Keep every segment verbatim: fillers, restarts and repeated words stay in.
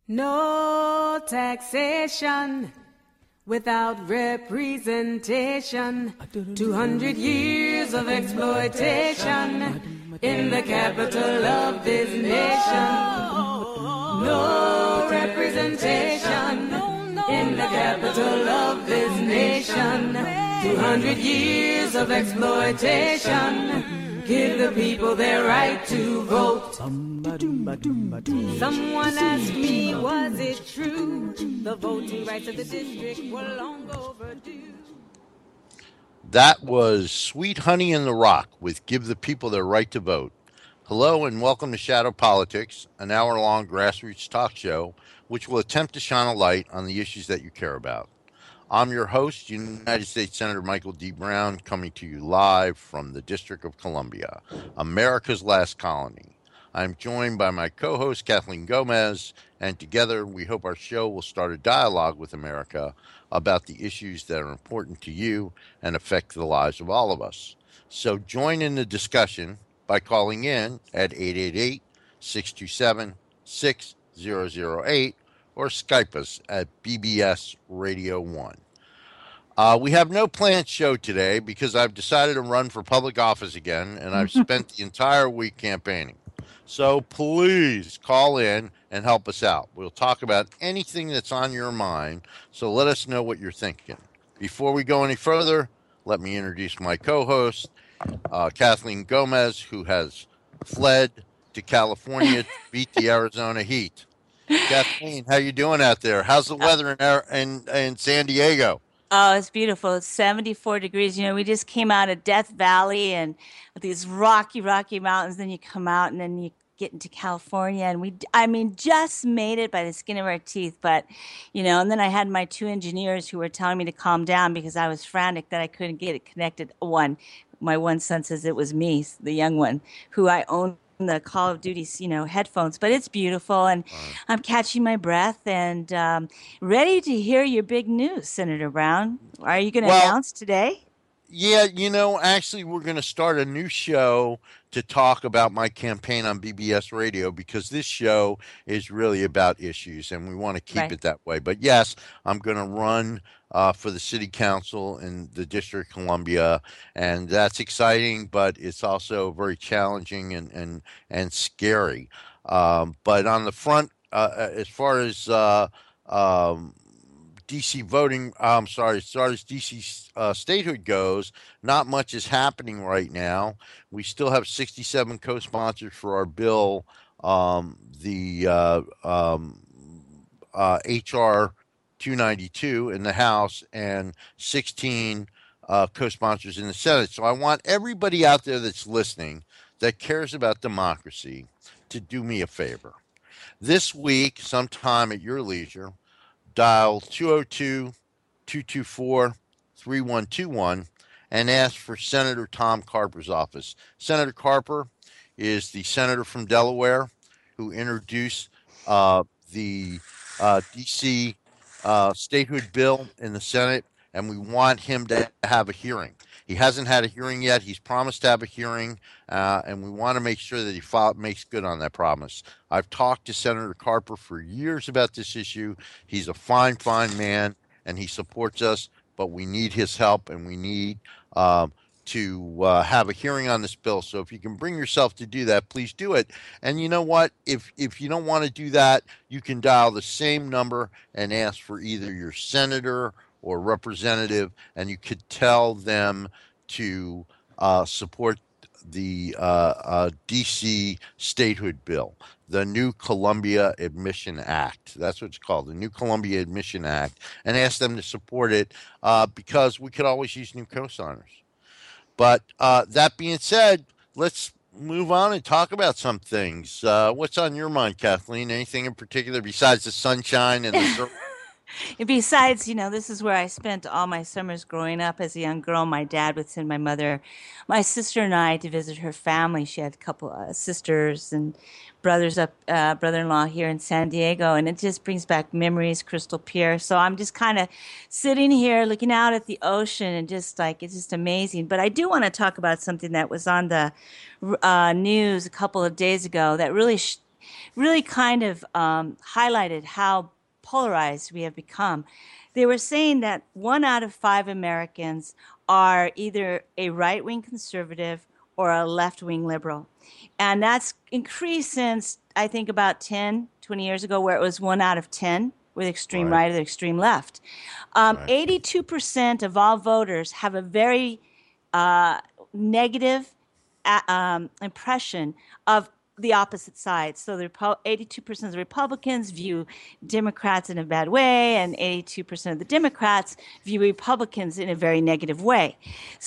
No taxation without representation. Two hundred years of exploitation in the capital of this nation. No representation in the capital of this nation. Two hundred years of exploitation. Give the people their right to vote. Someone asked me, was it true? The voting rights of the district were long overdue. That was Sweet Honey in the Rock with Give the People Their Right to Vote. Hello and welcome to Shadow Politics, an hour-long grassroots talk show which will attempt to shine a light on the issues that you care about. I'm your host, United States Senator Michael D. Brown, coming to you live from the District of Columbia, America's last colony. I'm joined by my co-host, Kathleen Gomez, and together we hope our show will start a dialogue with America about the issues that are important to you and affect the lives of all of us. So join in the discussion by calling in at eight eight eight, six two seven, six zero zero eight or Skype us at B B S Radio one. Uh, we have no planned show today because I've decided to run for public office again, and I've spent the entire week campaigning. So please call in and help us out. We'll talk about anything that's on your mind, so let us know what you're thinking. Before we go any further, let me introduce my co-host, uh, Kathleen Gomez, who has fled to California to beat the Arizona heat. Kathleen, how you doing out there? How's the weather in in, in San Diego? Oh, it's beautiful. It's seventy-four degrees. You know, we just came out of Death Valley and these rocky, rocky mountains. Then you come out and then you get into California. And we, I mean, just made it by the skin of our teeth. But, you know, and then I had my two engineers who were telling me to calm down because I was frantic that I couldn't get it connected. One, my one son says it was me, the young one, who I own the Call of Duty, you know, headphones, but it's beautiful, and right. I'm catching my breath and um, ready to hear your big news, Senator Brown. Are you going to well, announce today? Yeah, you know, actually, we're going to start a new show to talk about my campaign on B B S Radio because this show is really about issues, and we want to keep right. it that way. But yes, I'm going to run uh, for the city council in the District of Columbia, and that's exciting, but it's also very challenging and and and scary. Um, but on the front, uh, as far as uh, um, D C voting, I'm sorry, as far as D C uh, statehood goes, not much is happening right now. We still have sixty-seven co-sponsors for our bill, um, the uh, um, uh, H R two ninety-two in the House, and sixteen uh, co-sponsors in the Senate. So I want everybody out there that's listening that cares about democracy to do me a favor. This week, sometime at your leisure, dial two oh two, two two four, three one two one and ask for Senator Tom Carper's office. Senator Carper is the senator from Delaware who introduced uh, the uh, D C uh, statehood bill in the Senate, and we want him to have a hearing. He hasn't had a hearing yet. He's promised to have a hearing, uh, and we want to make sure that he file, makes good on that promise. I've talked to Senator Carper for years about this issue. He's a fine, fine man, and he supports us, but we need his help, and we need um, to uh, have a hearing on this bill. So if you can bring yourself to do that, please do it. And you know what? If, if you don't want to do that, you can dial the same number and ask for either your senator or representative, and you could tell them to uh, support the uh, uh, D C statehood bill, the New Columbia Admission Act. That's what it's called, the New Columbia Admission Act, and ask them to support it uh, because we could always use new co-signers. But uh, that being said, let's move on and talk about some things. Uh, what's on your mind, Kathleen? Anything in particular besides the sunshine and the Besides, you know, this is where I spent all my summers growing up as a young girl. My dad would send my mother, my sister and I to visit her family. She had a couple of uh, sisters and brothers up, uh, brother-in-law here in San Diego, and it just brings back memories, Crystal Pier. So I'm just kind of sitting here looking out at the ocean and just like, it's just amazing. But I do want to talk about something that was on the uh, news a couple of days ago that really sh- really kind of um, highlighted how polarized we have become. They were saying that one out of five Americans are either a right-wing conservative or a left-wing liberal. And that's increased since, I think, about ten, twenty years ago, where it was one out of ten with extreme right, right or the extreme left. Um, right. eighty-two percent of all voters have a very uh, negative uh, um, impression of the opposite side. So the eighty-two percent of the Republicans view Democrats in a bad way, and eighty-two percent of the Democrats view Republicans in a very negative way.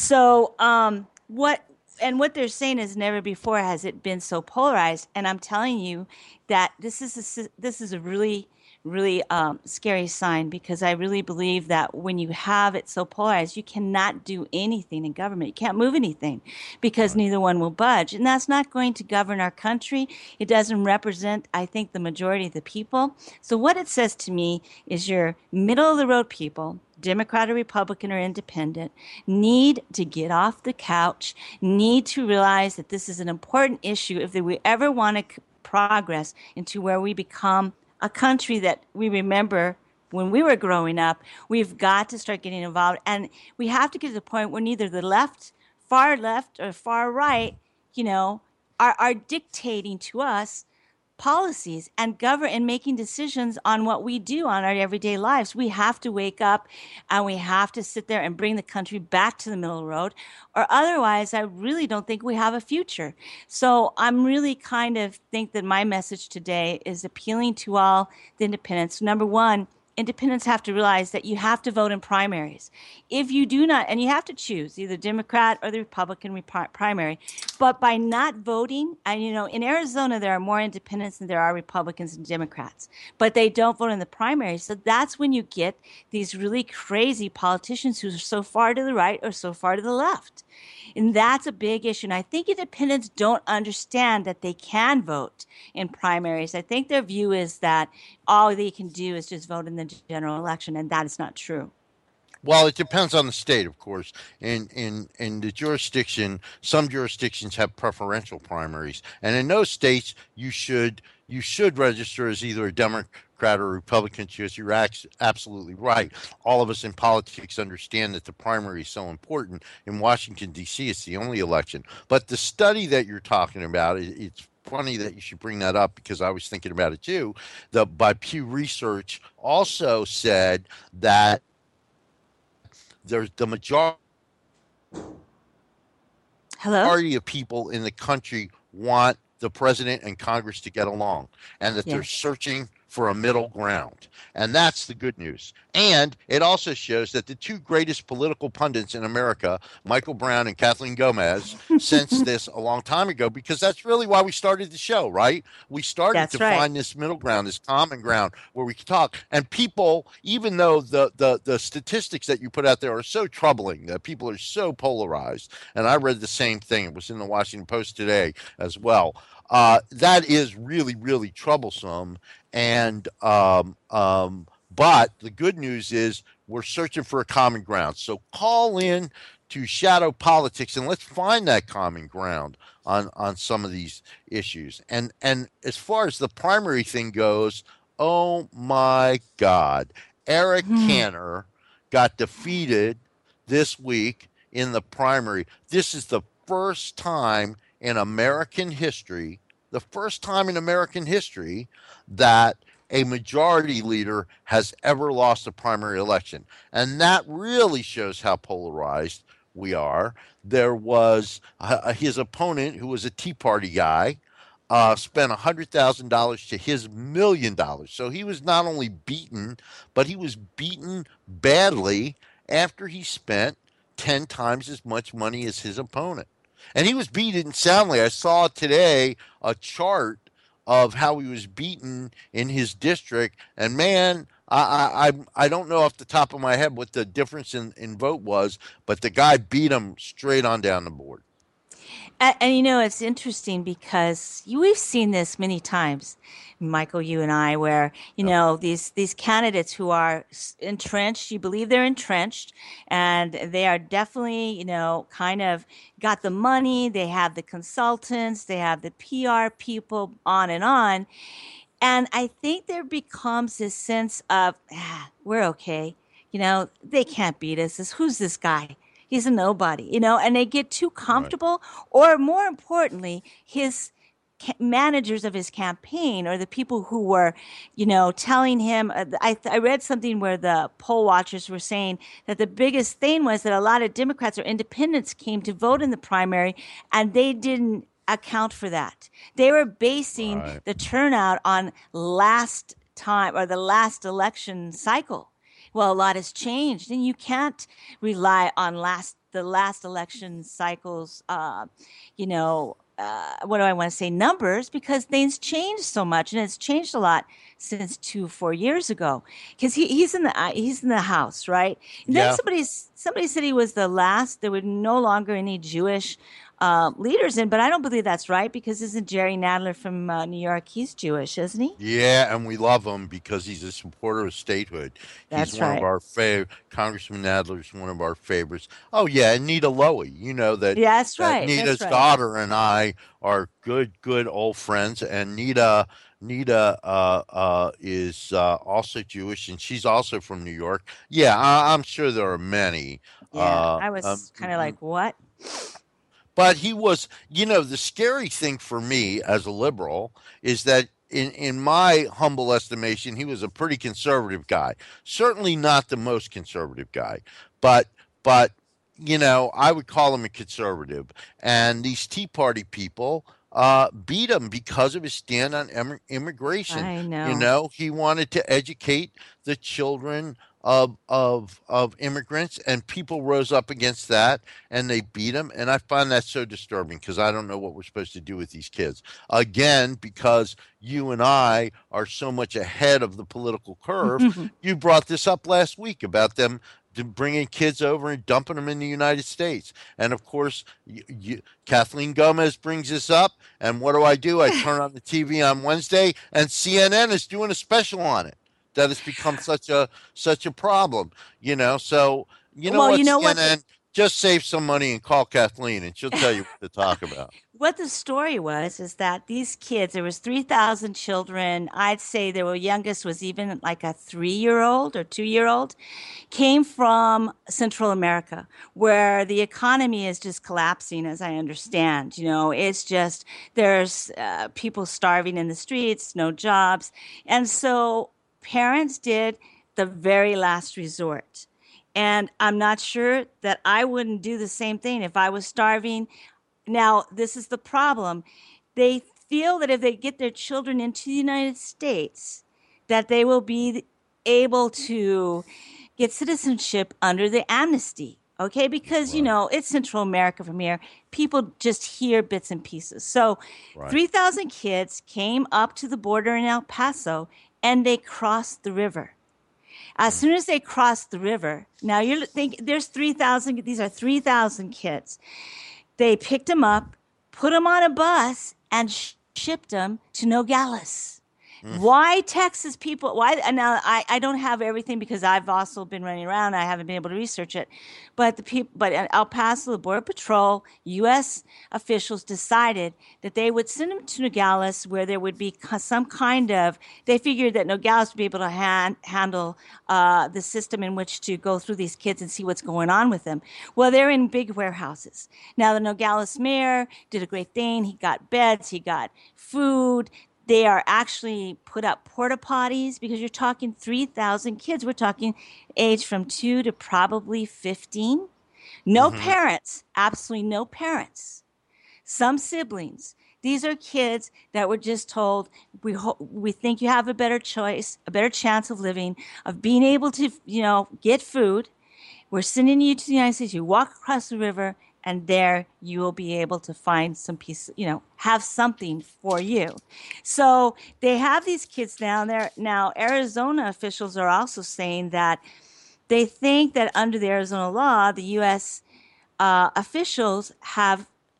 So um, what and what they're saying is never before has it been so polarized. And I'm telling you that this is a, this is a really really um, scary sign, because I really believe that when you have it so polarized, you cannot do anything in government. You can't move anything because right. neither one will budge. And that's not going to govern our country. It doesn't represent, I think, the majority of the people. So what it says to me is your middle-of-the-road people, Democrat or Republican or independent, need to get off the couch, need to realize that this is an important issue if we ever want to progress into where we become a country that we remember when we were growing up. We've got to start getting involved, and we have to get to the point where neither the left, far left, or far right, you know, are, are dictating to us policies and govern and making decisions on what we do on our everyday lives. We have to wake up, and we have to sit there and bring the country back to the middle of the road, or otherwise I really don't think we have a future. So I'm really kind of think that my message today is appealing to all the independents. Number one, independents have to realize that you have to vote in primaries. If you do not, and you have to choose either Democrat or the Republican rep- primary, but by not voting, and you know, in Arizona, there are more independents than there are Republicans and Democrats, but they don't vote in the primaries. So that's when you get these really crazy politicians who are so far to the right or so far to the left. And that's a big issue. And I think independents don't understand that they can vote in primaries. I think their view is that all they can do is just vote in the general election, and that is not true. Well, it depends on the state, of course. In in in the jurisdiction, some jurisdictions have preferential primaries, and in those states, you should you should register as either a Democrat or Republican. Because you're absolutely right. All of us in politics understand that the primary is so important. In Washington D C, it's the only election. But the study that you're talking about, it's funny that you should bring that up, because I was thinking about it too. The by Pew Research also said that there's the majority Hello? of people in the country want the president and Congress to get along, and that yeah. they're searching for a middle ground. And that's the good news. And it also shows that the two greatest political pundits in America, Michael Brown and Kathleen Gomez, sensed this a long time ago, because that's really why we started the show, right? We started that's to right. find this middle ground, this common ground where we can talk. And people, even though the, the, the statistics that you put out there are so troubling, that people are so polarized, and I read the same thing. It was in the Washington Post today as well. Uh, that is really, really troublesome. And um, um, but the good news is we're searching for a common ground. So call in to Shadow Politics and let's find that common ground on, on some of these issues. And and as far as the primary thing goes, oh my God, Eric mm. Cantor got defeated this week in the primary. This is the first time in American history, the first time in American history that a majority leader has ever lost a primary election. And that really shows how polarized we are. There was uh, his opponent, who was a Tea Party guy, uh, spent one hundred thousand dollars to his million dollars. So he was not only beaten, but he was beaten badly after he spent ten times as much money as his opponent. And he was beaten soundly. I saw today a chart of how he was beaten in his district. And man, I I I don't know off the top of my head what the difference in, in vote was, but the guy beat him straight on down the board. And, and you know, it's interesting because you, we've seen this many times, Michael, you and I, where, you Yeah. know, these these candidates who are s- entrenched, you believe they're entrenched, and they are definitely, you know, kind of got the money, they have the consultants, they have the P R people, on and on. And I think there becomes this sense of, ah, we're okay. You know, they can't beat us. This, who's this guy? He's a nobody, you know, and they get too Right. comfortable. Or more importantly, his ca- managers of his campaign or the people who were, you know, telling him. Uh, I, I read something where the poll watchers were saying that the biggest thing was that a lot of Democrats or independents came to vote in the primary and they didn't account for that. They were basing Right. the turnout on last time or the last election cycle. Well, a lot has changed, and you can't rely on last the last election cycles. Uh, you know, uh, what do I want to say? Numbers, because things changed so much, and it's changed a lot since two, four years ago. Because he, he's in the uh, he's in the House, right? And then Yeah. somebody somebody said he was the last. There were no longer any Jewish uh, leaders in, but I don't believe that's right because isn't Jerry Nadler from uh, New York? He's Jewish, isn't he? Yeah, and we love him because he's a supporter of statehood. He's That's one of right. our fav. Congressman Nadler's one of our favorites. Oh yeah, and Nita Lowey. You know that Yeah, that's that right. That's Nita's right. daughter and I are good, good old friends. And Nita, Nita uh, uh, is uh, also Jewish, and she's also from New York. Yeah, I, I'm sure there are many. Yeah, Uh, I um, was kind of like, what? but he was, you know, the scary thing for me as a liberal is that in, in my humble estimation, he was a pretty conservative guy. Certainly not the most conservative guy, but but you know, I would call him a conservative. And these Tea Party people uh, beat him because of his stand on em- immigration. I You know. know, he wanted to educate the children of of of immigrants, and people rose up against that and they beat him. And I find that so disturbing because I don't know what we're supposed to do with these kids. Again, because you and I are so much ahead of the political curve. You brought this up last week about them bringing kids over and dumping them in the United States. And of course, you, you, Kathleen Gomez brings this up. And what do I do? I turn on the T V on Wednesday, and C N N is doing a special on it. That has become such a such a problem, you know. So you know Well, what, you know what the C N N, just save some money and call Kathleen, and she'll tell you what to talk about. what the story was is that these kids, there was three thousand children. I'd say their youngest was even like a three-year-old or two-year-old, came from Central America, where the economy is just collapsing, as I understand. You know, it's just there's uh, people starving in the streets, no jobs. And so parents did the very last resort. And I'm not sure that I wouldn't do the same thing if I was starving. Now, this is the problem. They feel that if they get their children into the United States, that they will be able to get citizenship under the amnesty. Okay, because you Right, know it's Central America from here. People just hear bits and pieces. So, right. three thousand kids came up to the border in El Paso and they crossed the river. As Mm, soon as they crossed the river, now you're think there's three thousand, these are three thousand kids. They picked them up, put them on a bus, and sh- shipped them to Nogales. mm, Why Texas people? Why? And now I, I don't have everything because I've also been running around. I haven't been able to research it, but the people, but at El Paso, the Border Patrol, U S officials decided that they would send them to Nogales, where there would be some kind of. They figured that Nogales would be able to hand, handle uh, the system in which to go through these kids and see what's going on with them. Well, they're in big warehouses now. The Nogales mayor did a great thing. He got beds. He got food. They are actually put up porta potties because you're talking three thousand kids. We're talking age from two to probably fifteen. No hmm parents, absolutely no parents. Some siblings. These are kids that were just told, we ho- we think you have a better choice, a better chance of living, of being able to, you know, get food. We're sending you to the United States. You walk across the river, and there you will be able to find some piece, you know, have something for you. So they have these kids down there. Now, Arizona officials are also saying that they think that under the Arizona law, the U S uh, officials have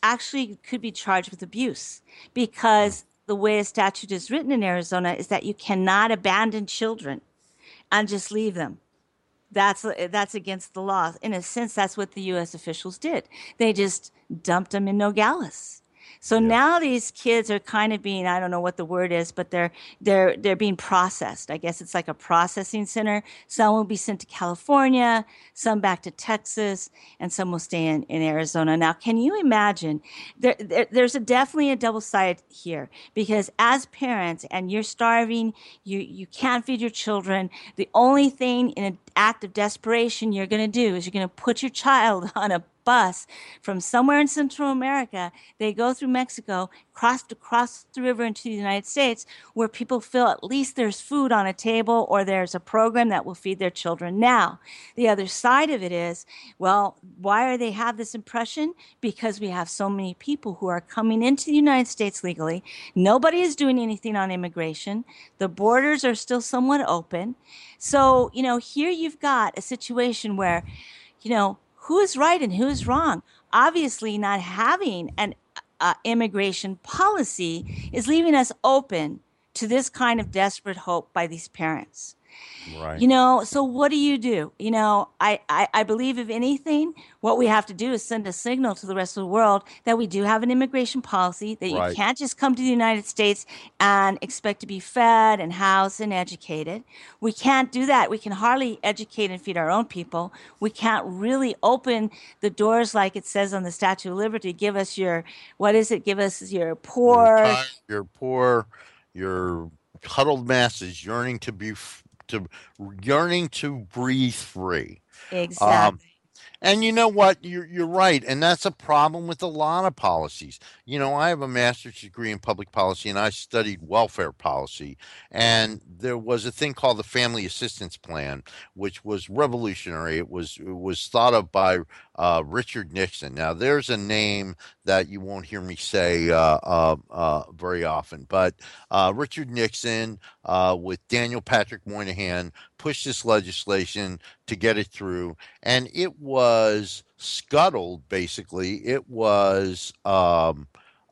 actually could be charged with abuse because the way a statute is written in Arizona is that you cannot abandon children and just leave them. That's that's against the law. In a sense, that's what the U S officials did. They just dumped them in Nogales. So Yeah. now these kids are kind of being, I don't know what the word is, but they're they're they're being processed. I guess it's like a processing center. Some will be sent to California, some back to Texas, and some will stay in, in Arizona. Now, can you imagine? There, there there's a definitely a double side here because as parents and you're starving, you you can't feed your children. The only thing in an act of desperation you're going to do is you're going to put your child on a bus from somewhere in Central America. They go through Mexico, cross across the river into the United States, where people feel at least there's food on a table or there's a program that will feed their children. Now, the other side of it is, well, why do they have this impression? Because we have so many people who are coming into the United States legally. Nobody is doing anything on immigration. The borders are still somewhat open. So, you know, here you've got a situation where, you know, who is right and who is wrong? Obviously, not having an uh, immigration policy is leaving us open to this kind of desperate hope by these parents. Right. You know, so what do you do? You know, I, I, I believe if anything, what we have to do is send a signal to the rest of the world that we do have an immigration policy, that Right. you can't just come to the United States and expect to be fed and housed and educated. We can't do that. We can hardly educate and feed our own people. We can't really open the doors like it says on the Statue of Liberty. Give us your, what is it? Give us your You're poor. tired, you're poor, you're huddled masses yearning to be f- to yearning to breathe free. Um, Exactly. And you know what? You're you're right, and that's a problem with a lot of policies. You know, I have a master's degree in public policy, and I studied welfare policy. And there was a thing called the Family Assistance Plan, which was revolutionary. It was it was thought of by uh, Richard Nixon. Now, there's a name that you won't hear me say uh, uh, uh, very often, but uh, Richard Nixon uh, with Daniel Patrick Moynihan pushed this legislation to get it through, and it was scuttled. Basically, it was um,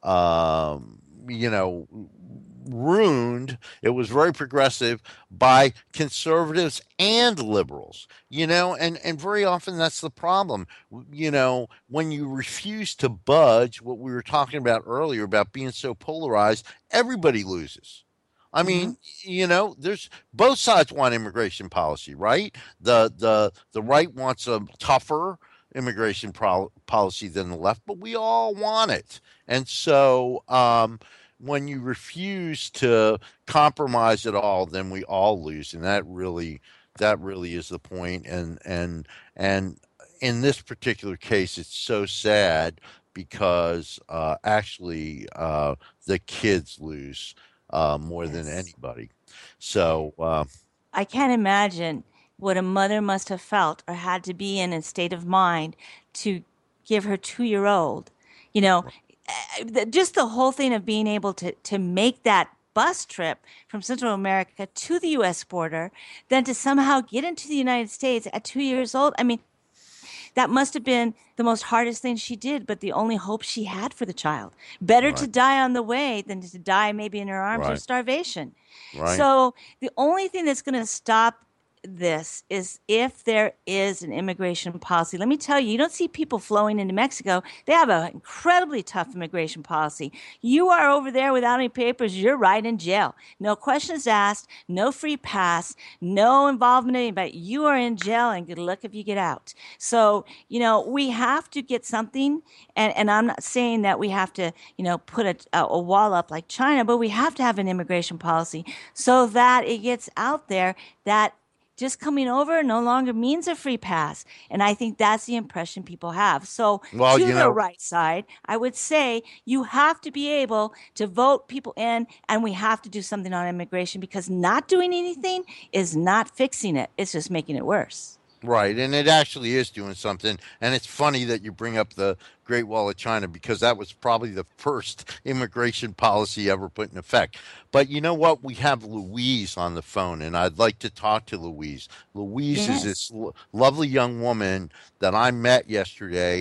um, you know ruined. It was very progressive by conservatives and liberals. You know, and and very often that's the problem. You know, when you refuse to budge, what we were talking about earlier about being so polarized, everybody loses. I Mm-hmm. mean, you know, there's both sides want immigration policy, right? The the the right wants a tougher immigration pro- policy than the left, but we all want it. And so, um, when you refuse to compromise at all, then we all lose, and that really that really is the point. And and and in this particular case, it's so sad because uh, actually uh, the kids lose uh, more than Yes. anybody. So, uh, I can't imagine what a mother must have felt or had to be in a state of mind to give her two-year-old, you know, eh, the- just the whole thing of being able to to make that bus trip from Central America to the U S border, then to somehow get into the United States at two years old. I mean, that must have been the most hardest thing she did, but the only hope she had for the child. Better to right, die on the way than to die maybe in her arms or right, starvation. right, So the only thing that's going to stop this is if there is an immigration policy. Let me tell you, you don't see people flowing into Mexico. They have an incredibly tough immigration policy. You are over there without any papers, you're right in jail. No questions asked, no free pass, no involvement in anybody. You are in jail and good luck if you get out. So, you know, we have to get something, and, and I'm not saying that we have to, you know, put a, a, a wall up like China, but we have to have an immigration policy so that it gets out there that just coming over no longer means a free pass. And I think that's the impression people have. So, well, to you the know, right side, I would say you have to be able to vote people in, and we have to do something on immigration because not doing anything is not fixing it, it's just making it worse. right, and it actually is doing something. And it's funny that you bring up the Great Wall of China because that was probably the first immigration policy ever put in effect. But you know what? We have Louise on the phone, and I'd like to talk to Louise. Louise is Yes. this lo- lovely young woman that I met yesterday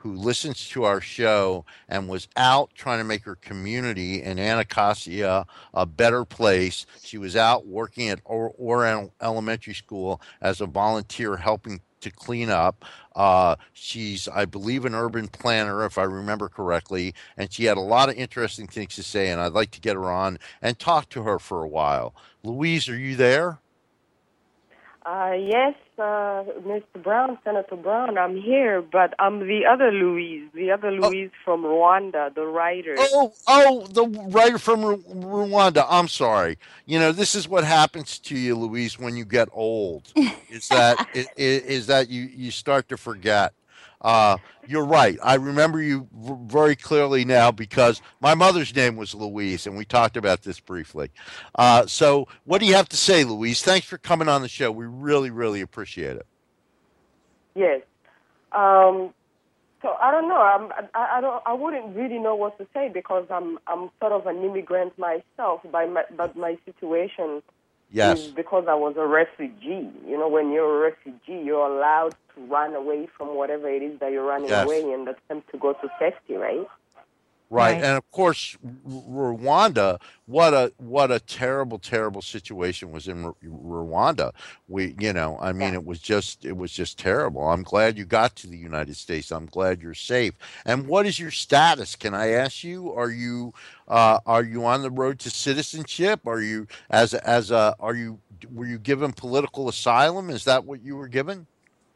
who listens to our show and was out trying to make her community in Anacostia a better place. She was out working at Oriental Elementary School as a volunteer helping to clean up. Uh, she's, I believe, an urban planner, if I remember correctly, and she had a lot of interesting things to say, and I'd like to get her on and talk to her for a while. Louise, are you there? Uh, yes, uh, Mister Brown, Senator Brown, I'm here, but I'm the other Louise, the other Louise oh. from Rwanda, the writer. Oh, oh, the writer from Ru- Rwanda. I'm sorry. You know, this is what happens to you, Louise, when you get old. Is that is, is that you you start to forget. Uh, you're right. I remember you very clearly now because my mother's name was Louise, and we talked about this briefly. Uh, so what do you have to say, Louise? Thanks for coming on the show. We really, really appreciate it. Yes. Um, so I don't know. I'm, I, I don't. I wouldn't really know what to say because I'm I'm sort of an immigrant myself. By my, but my situation yes. is because I was a refugee. You know, when you're a refugee, you're allowed to run away from whatever it is that you're running yes. away and attempt to go to safety, right? Right. right, and of course, Rwanda. What a what a terrible, terrible situation was in R- Rwanda. We, you know, I mean, yeah. it was just it was just terrible. I'm glad you got to the United States. I'm glad you're safe. And what is your status? Can I ask you? Are you uh, are you on the road to citizenship? Are you as as a are you were you given political asylum? Is that what you were given?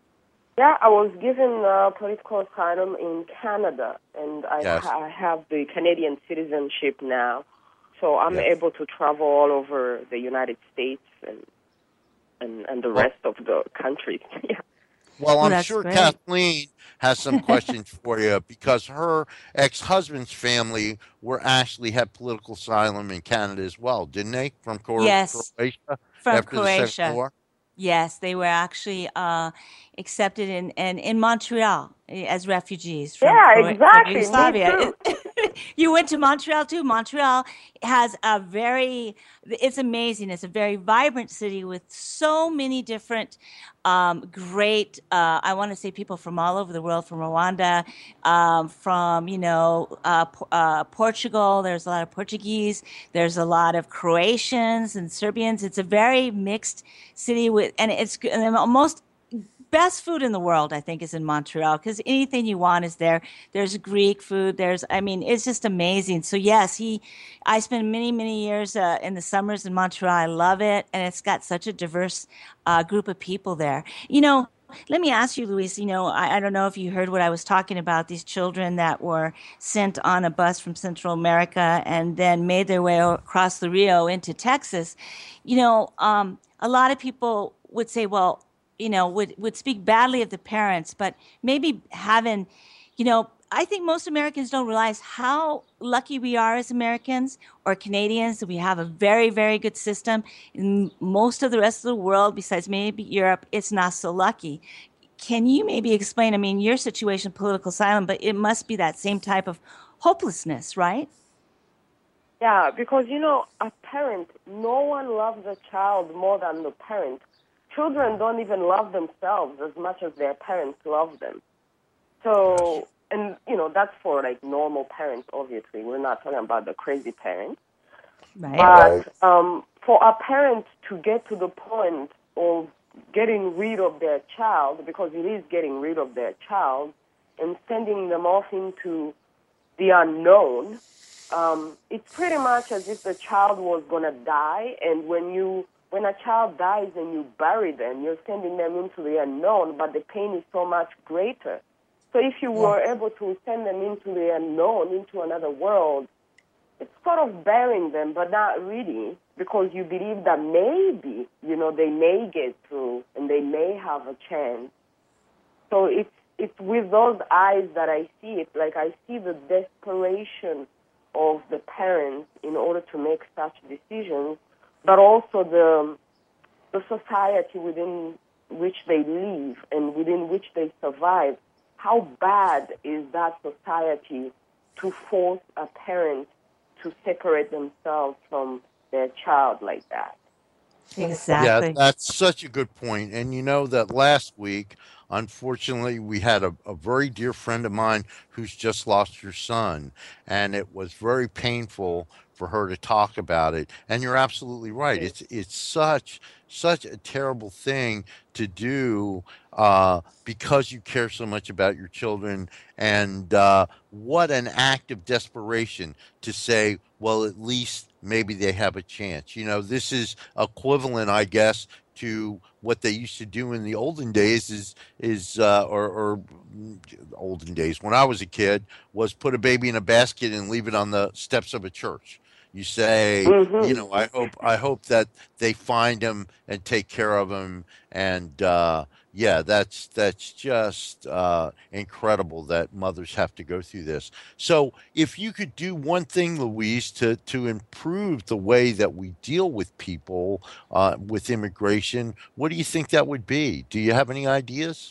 Yeah, I was given uh, political asylum in Canada, and I, yes. ha- I have the Canadian citizenship now, so I'm yes. able to travel all over the United States and and, and the well, rest of the country. yeah. Well, I'm well, sure great. Kathleen has some questions for you because her ex-husband's family were actually had political asylum in Canada as well, didn't they? From Cor- yes. Croatia from after Croatia. the Second War? Yes, they were actually uh, accepted in, in, in Montreal as refugees from, yeah, Cro- exactly. from Yugoslavia. Me too. You went to Montreal too. Montreal has a very, it's amazing. It's a very vibrant city with so many different um, great, uh, I want to say people from all over the world, from Rwanda, um, from, you know, uh, uh, Portugal. There's a lot of Portuguese. There's a lot of Croatians and Serbians. It's a very mixed city with, and it's and most best food in the world, I think, is in Montreal because anything you want is there. There's Greek food. There's, I mean, it's just amazing. So yes, he, I spent many, many years uh, in the summers in Montreal. I love it. And it's got such a diverse uh, group of people there. You know, let me ask you, Luis, you know, I, I don't know if you heard what I was talking about, these children that were sent on a bus from Central America and then made their way across the Rio into Texas. You know, um, a lot of people would say, well, you know, would, would speak badly of the parents, but maybe having, you know, I think most Americans don't realize how lucky we are as Americans or Canadians that we have a very, very good system. In most of the rest of the world, besides maybe Europe, it's not so lucky. Can you maybe explain, I mean, your situation, political asylum, but it must be that same type of hopelessness, right? Yeah, because, you know, a parent, no one loves a child more than the parent. Children don't even love themselves as much as their parents love them. So, and, you know, that's for, like, normal parents, obviously. We're not talking about the crazy parents. Right. But um, for a parent to get to the point of getting rid of their child, because it is getting rid of their child, and sending them off into the unknown, um, it's pretty much as if the child was going to die, and when you... When a child dies and you bury them, you're sending them into the unknown, but the pain is so much greater. So if you were able to send them into the unknown, into another world, it's sort of burying them, but not really, because you believe that maybe, you know, they may get through and they may have a chance. So it's it's with those eyes that I see it. Like, I see the desperation of the parents in order to make such decisions, but also the the society within which they live and within which they survive. How bad is that society to force a parent to separate themselves from their child like that? Exactly. Yeah, that's such a good point. And you know that last week unfortunately, we had a, a very dear friend of mine who's just lost her son, and it was very painful for her to talk about it. And you're absolutely right. It's it's such such a terrible thing to do uh, because you care so much about your children. And uh, what an act of desperation to say, well, at least maybe they have a chance. You know, this is equivalent, I guess, to what they used to do in the olden days is is uh, or, or mm, olden days when I was a kid was put a baby in a basket and leave it on the steps of a church. You say, you Mm-hmm. know, I hope I hope that they find him and take care of him, and uh, yeah, that's that's just uh, incredible that mothers have to go through this. So, if you could do one thing, Louise, to to improve the way that we deal with people uh, with immigration, what do you think that would be? Do you have any ideas?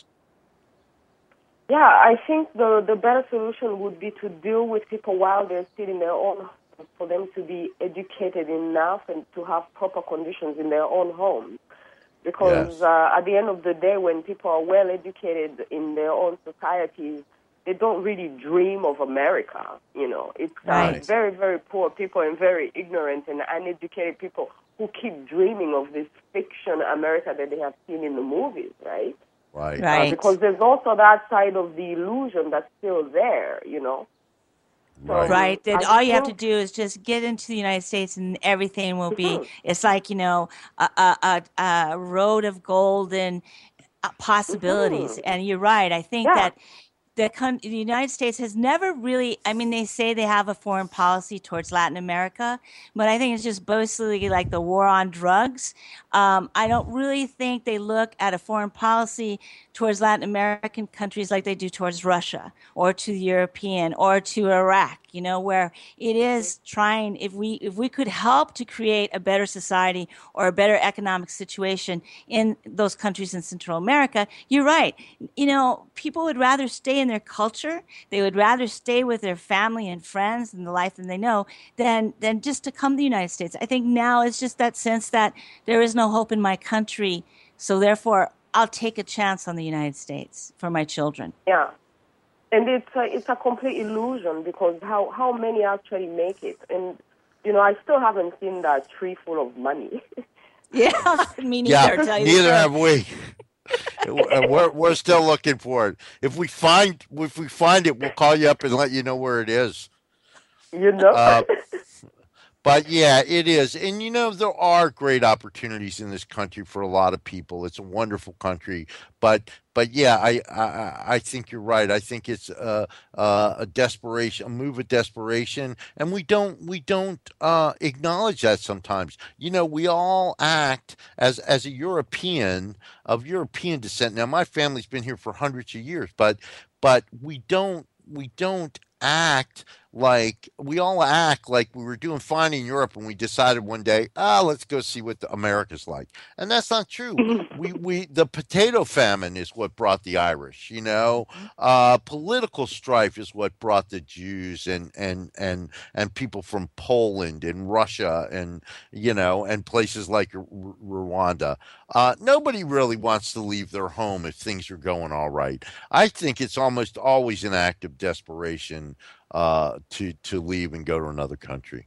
Yeah, I think the, the better solution would be to deal with people while they're still in their own homes, for them to be educated enough and to have proper conditions in their own homes. Because Yes. uh, at the end of the day, when people are well educated in their own societies, they don't really dream of America. You know, it's uh, Right. very, very poor people and very ignorant and uneducated people who keep dreaming of this fiction America that they have seen in the movies, right? Right. Uh, Right. because there's also that side of the illusion that's still there, you know. Right. So Right. I That all you have to think, do is just get into the United States and everything will be, mhm, it's like, you know, a, a, a, a road of gold and uh, possibilities. mhm, And you're right. I think yeah, that the, coun- the United States has never really, I mean, they say they have a foreign policy towards Latin America, but I think it's just mostly like the war on drugs. Um, I don't really think they look at a foreign policy towards Latin American countries like they do towards Russia or to the European or to Iraq, you know, where it is trying, if we if we could help to create a better society or a better economic situation in those countries in Central America, you're right. You know, people would rather stay in their culture. They would rather stay with their family and friends and the life that they know than than just to come to the United States. I think now it's just that sense that there is no hope in my country, so therefore I'll take a chance on the United States for my children. yeah. And it's a, it's a complete illusion because how, how many actually make it? And, you know, I still haven't seen that tree full of money. Yeah, me Yeah. neither, to tell you the Neither truth. have we. And we're we're still looking for it. If we find if we find it, we'll call you up and let you know where it is. You know? Uh, But yeah, it is. And you know, there are great opportunities in this country for a lot of people. It's a wonderful country. But but yeah, I I, I think you're right. I think it's a, a, a desperation, a move of desperation, and we don't we don't uh, acknowledge that sometimes. You know, we all act as as a European of European descent. Now, my family's been here for hundreds of years, but but we don't we don't act like we all act like we were doing fine in Europe and we decided one day, ah, let's go see what the America's like. And that's not true. We we the potato famine is what brought the Irish, you know. Uh, political strife is what brought the Jews and and and and people from Poland and Russia and you know and places like R- Rwanda. Uh, nobody really wants to leave their home if things are going all right. I think it's almost always an act of desperation uh, to to leave and go to another country.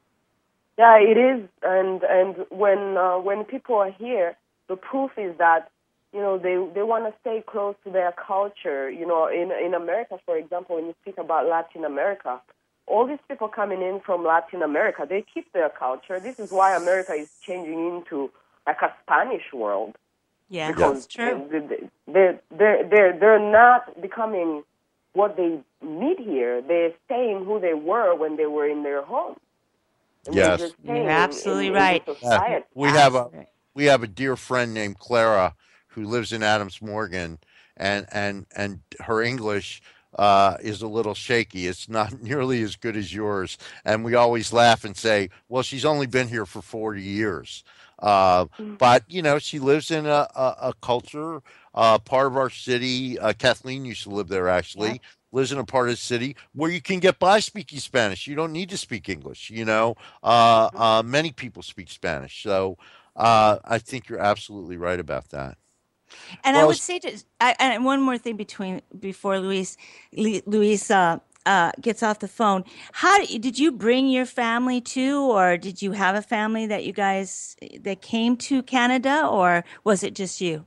Yeah, it is. And and when uh, when people are here, the proof is that, you know, they, they want to stay close to their culture. You know, in, in America, for example, when you speak about Latin America, all these people coming in from Latin America, they keep their culture. This is why America is changing into like a Spanish world. Yes, Yeah. that's true. They're, they're, they're, they're not becoming what they need here. They're staying who they were when they were in their home. And they're Yes. just You're staying in, absolutely in, in right. the Uh, You're society. we have a absolutely right. we have a dear friend named Clara who lives in Adams Morgan, and and and her English uh, is a little shaky. It's not nearly as good as yours, and we always laugh and say, "Well, she's only been here for forty years." Uh, but you know, she lives in a, a, a culture, uh, part of our city. Uh, Kathleen used to live there Yep. actually. Lives in a part of the city where you can get by speaking Spanish. You don't need to speak English. You know, uh, uh, many people speak Spanish, so uh, I think you're absolutely right about that. And I Well, would say to, I, and one more thing between before Luis, Luis uh, uh, gets off the phone. How did you bring your family to, or did you have a family that you guys that came to Canada, or was it just you?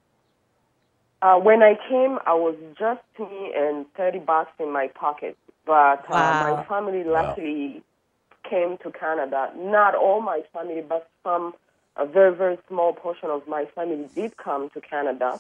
Uh, when I came, I was just me and thirty bucks in my pocket. But uh, my Wow. family wow. luckily came to Canada. Not all my family, but some, a very, very small portion of my family did come to Canada.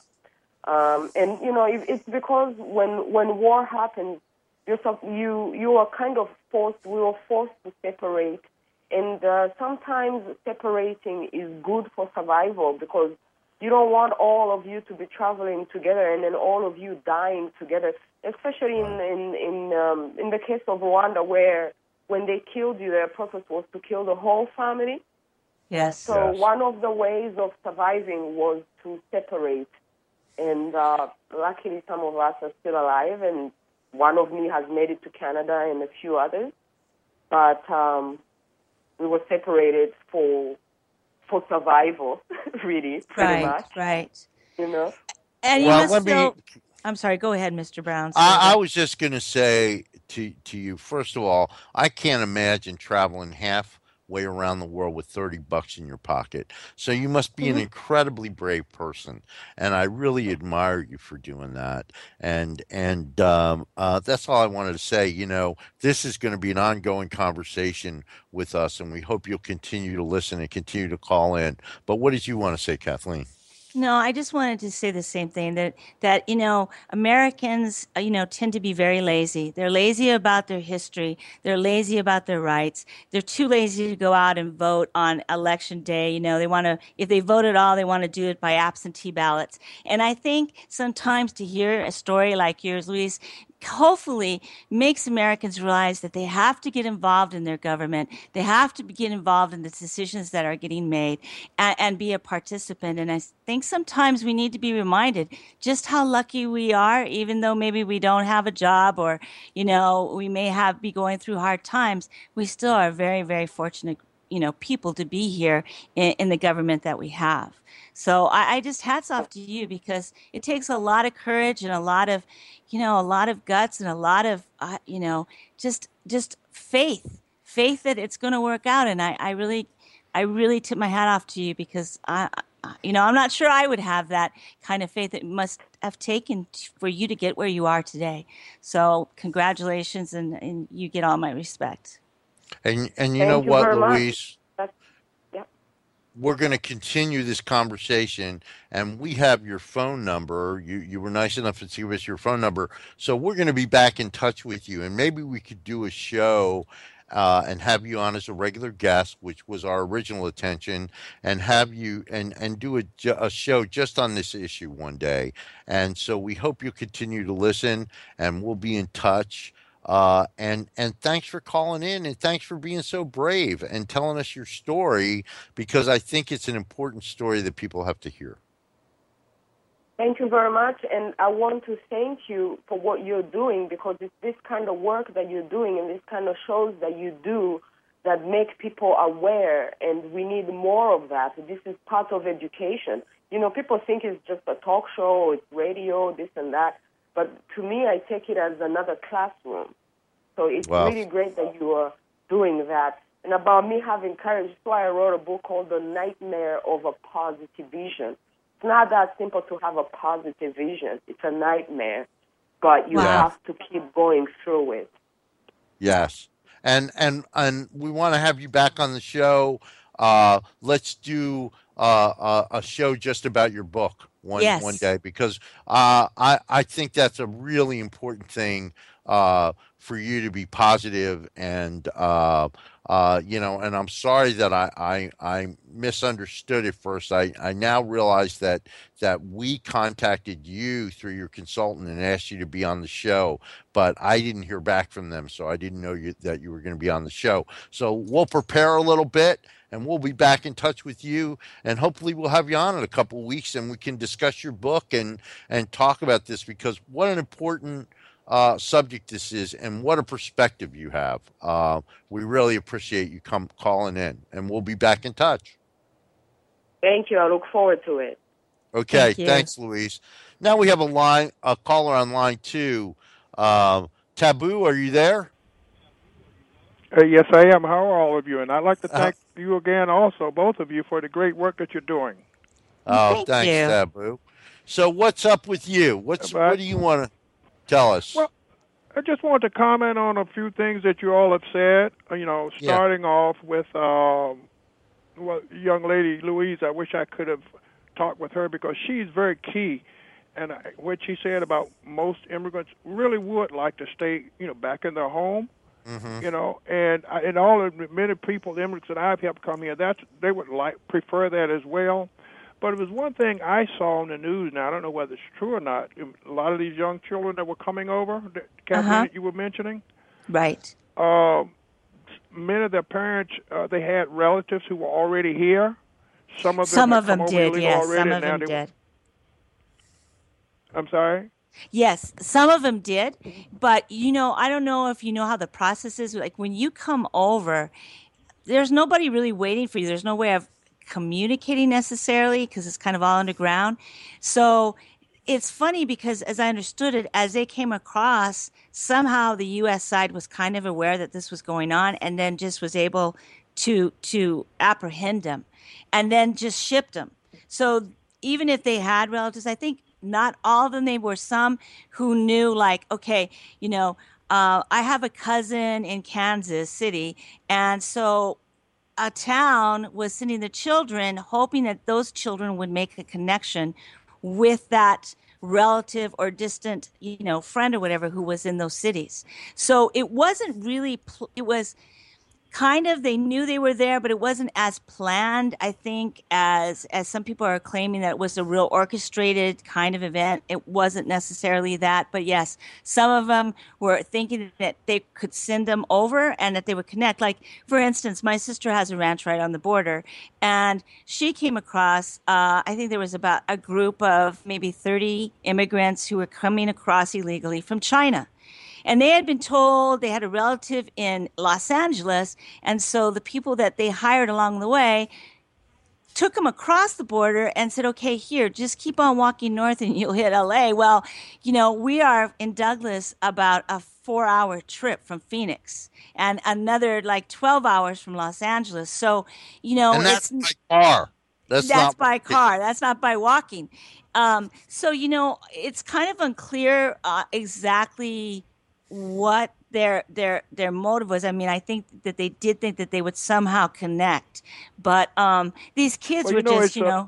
Um, and, you know, it, it's because when when war happened, you're, so- you, you are kind of forced, we were forced to separate. And uh, sometimes separating is good for survival because you don't want all of you to be traveling together and then all of you dying together, especially in in in, um, in the case of Rwanda, where when they killed you, their purpose was to kill the whole family. Yes. So Yes. one of the ways of surviving was to separate. And uh, luckily, some of us are still alive, and one of me has made it to Canada and a few others. But um, we were separated for for survival, really, pretty Right. much, Right. you know. And you Well, Yeah. must let me. feel. I'm sorry. Go ahead, Mister Brown. Sorry. I, I What? was just going to say to to you, first of all, I can't imagine traveling halfway around the world with thirty bucks in your pocket. So you must be an Mhm. incredibly brave person, and I really admire you for doing that. And and um, uh, that's all I wanted to say. You know, this is going to be an ongoing conversation with us, and we hope you'll continue to listen and continue to call in. But what did you want to say, Kathleen? No, I just wanted to say the same thing that that you know Americans uh, you know tend to be very lazy. They're lazy about their history. They're lazy about their rights. They're too lazy to go out and vote on election day. You know, they want to if they vote at all, they want to do it by absentee ballots. And I think sometimes to hear a story like yours, Luis, hopefully makes Americans realize that they have to get involved in their government. They have to get involved in the decisions that are getting made and, and be a participant. And I think sometimes we need to be reminded just how lucky we are, even though maybe we don't have a job or, you know, we may have be going through hard times. We still are very, very fortunate, you know, people to be here in, in the government that we have. So I, I just hats off to you because it takes a lot of courage and a lot of, you know, a lot of guts and a lot of, uh, you know, just just faith, faith that it's going to work out. And I, I really, I really tip my hat off to you because I, I- you know, I'm not sure I would have that kind of faith it must have taken t- for you to get where you are today. So congratulations, and, and you get all my respect. And and you know Thank you what, very much. Louise? That's, yeah. We're going to continue this conversation, and we have your phone number. You you were nice enough to give us your phone number, so we're going to be back in touch with you, and maybe we could do a show. Uh, and have you on as a regular guest, which was our original intention, and have you and and do a, ju- a show just on this issue one day. And so we hope you continue to listen, and we'll be in touch. Uh, and and thanks for calling in, and thanks for being so brave and telling us your story because I think it's an important story that people have to hear. Thank you very much, and I want to thank you for what you're doing because it's this kind of work that you're doing and this kind of shows that you do that make people aware, and we need more of that. This is part of education. You know, people think it's just a talk show, it's radio, this and that, but to me, I take it as another classroom. So it's Well, really great that you are doing that. And about me having courage, that's why I wrote a book called The Nightmare of a Positive Vision. It's not that simple to have a positive vision. It's a nightmare, but you Wow. yeah, have to keep going through it. yes, and and and we want to have you back on the show. Uh, let's do uh, a, a show just about your book one one Yes. day because uh, I I think that's a really important thing uh, for you to be positive and uh, uh, you know. And I'm sorry that I, I I misunderstood at first. I I now realize that that we contacted you through your consultant and asked you to be on the show, but I didn't hear back from them, so I didn't know you, that you were going to be on the show. So we'll prepare a little bit, and we'll be back in touch with you, and hopefully we'll have you on in a couple of weeks, and we can discuss your book and and talk about this because what an important uh, subject this is, and what a perspective you have. Uh, we really appreciate you come calling in, and we'll be back in touch. Thank you. I look forward to it. Okay, Thank you. thanks, Louise. Now we have a line, a caller on line two. Um, Taboo, are you there? Uh, yes, I am. How are all of you? And I'd like to Uh, thank you again, also, both of you, for the great work that you're doing. oh, Thank thanks, you. Taboo. So, what's up with you? What's what But, do you want to tell us? well, I just wanted to comment on a few things that you all have said. Uh, You know, Yeah. starting off with, um, well, young lady Louise. I wish I could have talked with her because she's very key. And I, what she said about most immigrants really would like to stay, you know, back in their home. Mm-hmm. You know, and I, and all of the many people, the immigrants that I've helped come here, that's they would like prefer that as well. But it was one thing I saw on the news. Now I don't know whether it's true or not. A lot of these young children that were coming over, that, Kathleen, Uh-huh. that you were mentioning, Right. uh, many of their parents, uh, they had relatives who were already here. Some of them Some had of them come over did, illegal yes. already. Some and of now them they, did. I'm sorry. Yes, some of them did, but you know, I don't know if you know how the process is. Like when you come over, there's nobody really waiting for you. There's no way of communicating necessarily because it's kind of all underground. So it's funny because as I understood it, as they came across, somehow the U S side was kind of aware that this was going on and then just was able to to apprehend them and then just shipped them. So even if they had relatives, I think not all of them, they were some who knew like, okay, you know, uh, I have a cousin in Kansas City, and so a town was sending the children, hoping that those children would make a connection with that relative or distant, you know, friend or whatever who was in those cities. So it wasn't really, pl- it was kind of they knew they were there, but it wasn't as planned, I think, as as some people are claiming that it was a real orchestrated kind of event. It wasn't necessarily that, but yes, some of them were thinking that they could send them over and that they would connect. Like, for instance, my sister has a ranch right on the border, and she came across, uh, I think there was about a group of maybe thirty immigrants who were coming across illegally from China. And they had been told they had a relative in Los Angeles. And so the people that they hired along the way took them across the border and said, okay, here, just keep on walking north and you'll hit L A. Well, you know, we are in Douglas about a four hour trip from Phoenix and another like twelve hours from Los Angeles. So, you know, And that's it's by car. That's, that's not by car. That's not by walking. Um, so, you know, it's kind of unclear uh, exactly what their their their motive was. I mean, I think that they did think that they would somehow connect, but um, these kids Well, were you know, just, it's you a, know,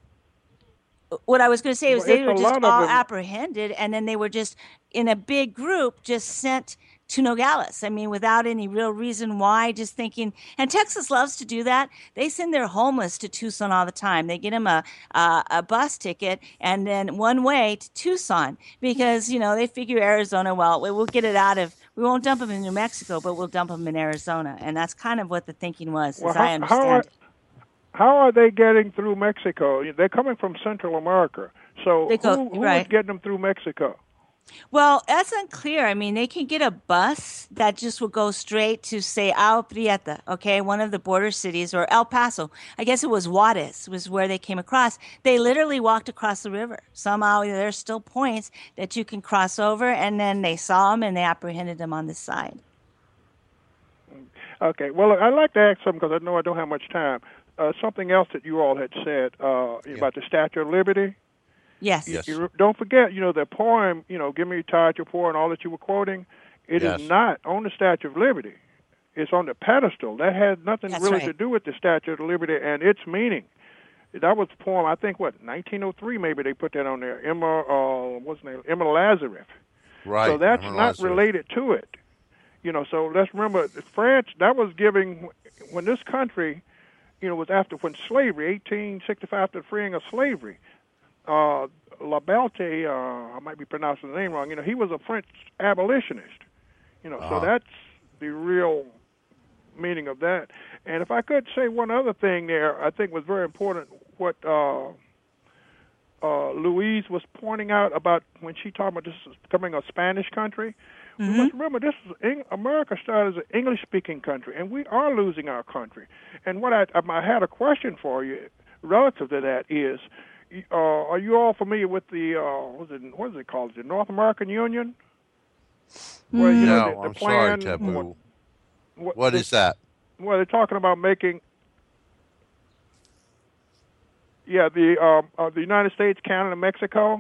what I was going to say was well, they it's were a just lot of all them. apprehended, and then they were just in a big group, just sent to Nogales. I mean, without any real reason why, just thinking. And Texas loves to do that. They send their homeless to Tucson all the time. They get them a a, a bus ticket and then one way to Tucson because you know they figure Arizona. Well, we- we'll get it out of. We won't dump them in New Mexico, but we'll dump them in Arizona, and that's kind of what the thinking was, Well, as how I how are understand it. how are they getting through Mexico? They're coming from Central America. So They go who who is right. getting them through Mexico? Well, that's unclear. I mean, they can get a bus that just will go straight to, say, Agua Prieta, okay, one of the border cities, or El Paso. I guess it was Juarez was where they came across. They literally walked across the river. Somehow there's still points that you can cross over, and then they saw them and they apprehended them on this side. Okay. Well, I'd like to ask something because I know I don't have much time. Uh, something else that you all had said uh, Yeah. about the Statue of Liberty. Yes. Yes. You don't forget, you know, the poem, you know, "Give me tired, your poor," and all that you were quoting. It Yes. is not on the Statue of Liberty. It's on the pedestal. That had nothing That's really right. to do with the Statue of Liberty and its meaning. That was a poem, I think, what, nineteen oh three maybe they put that on there. Emma, uh, what's her name? Emma Lazarus. Right. So that's Emma not Lazarus. related to it. You know, so let's remember, France, that was giving, when this country, you know, was after, when slavery, eighteen sixty-five, after the freeing of slavery, uh, La Belté, uh, I might be pronouncing the name wrong, you know, he was a French abolitionist. You know, Uh-huh. so that's the real meaning of that. And if I could say one other thing there, I think was very important, what uh, uh, Louise was pointing out about when she talked about this is becoming a Spanish country. We must remember this is Eng- America started as an English-speaking country, and we are losing our country. And what I, I had a question for you relative to that is, uh, are you all familiar with the uh, what is it? What is it called? The North American Union? Where you know No, the, the I'm sorry, plan. What, Taboo. what What they, is that? well, they're talking about making. Yeah, the um, uh, the United States, Canada, Mexico.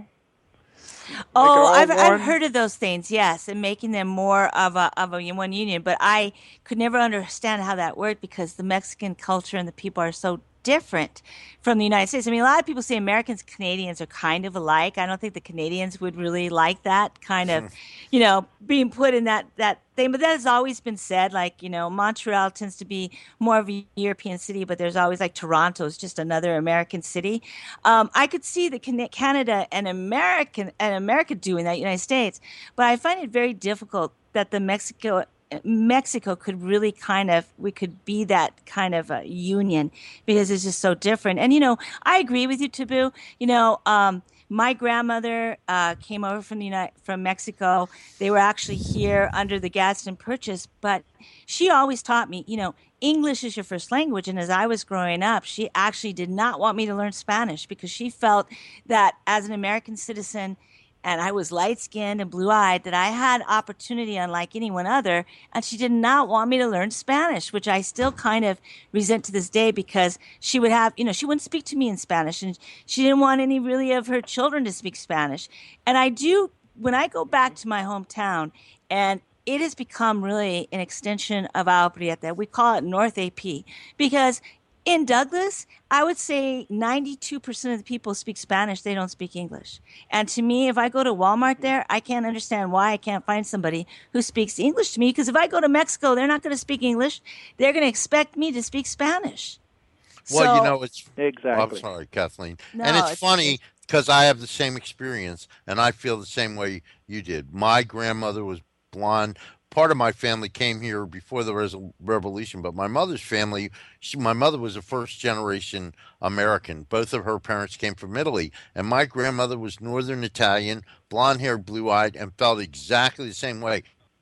Oh, I've I've heard of those things, yes, and making them more of a of a one union. But I could never understand how that worked because the Mexican culture and the people are so different from the United States. I mean, a lot of people say Americans, Canadians are kind of alike. I don't think the Canadians would really like that kind of, you know, being put in that that thing. But that has always been said. Like, you know, Montreal tends to be more of a European city, but there's always like Toronto is just another American city. Um, I could see the Canada and American and America doing that, United States, but I find it very difficult that the Mexico Mexico could really kind of, we could be that kind of a union because it's just so different. And, you know, I agree with you, Taboo. You know, um, my grandmother uh, came over from the United, from Mexico. They were actually here under the Gadsden Purchase, but she always taught me, you know, English is your first language. And as I was growing up, she actually did not want me to learn Spanish because she felt that as an American citizen, and I was light-skinned and blue-eyed, that I had opportunity unlike anyone other, and she did not want me to learn Spanish, which I still kind of resent to this day because she would have, you know, she wouldn't speak to me in Spanish, and she didn't want any really of her children to speak Spanish. And I do, when I go back to my hometown, and it has become really an extension of Agua Prieta. We call it North A P because in Douglas, I would say ninety-two percent of the people speak Spanish. They don't speak English. And to me, if I go to Walmart there, I can't understand why I can't find somebody who speaks English to me. Because if I go to Mexico, they're not going to speak English. They're going to expect me to speak Spanish. Well, so, you know, it's exactly. I'm sorry, Kathleen. No, and it's, it's funny because I have the same experience, and I feel the same way you did. My grandmother was blonde. Part of my family came here before the res- revolution, but my mother's family, she, my mother was a first generation American. Both of her parents came from Italy, and my grandmother was Northern Italian, blonde haired, blue eyed, and felt exactly the same way.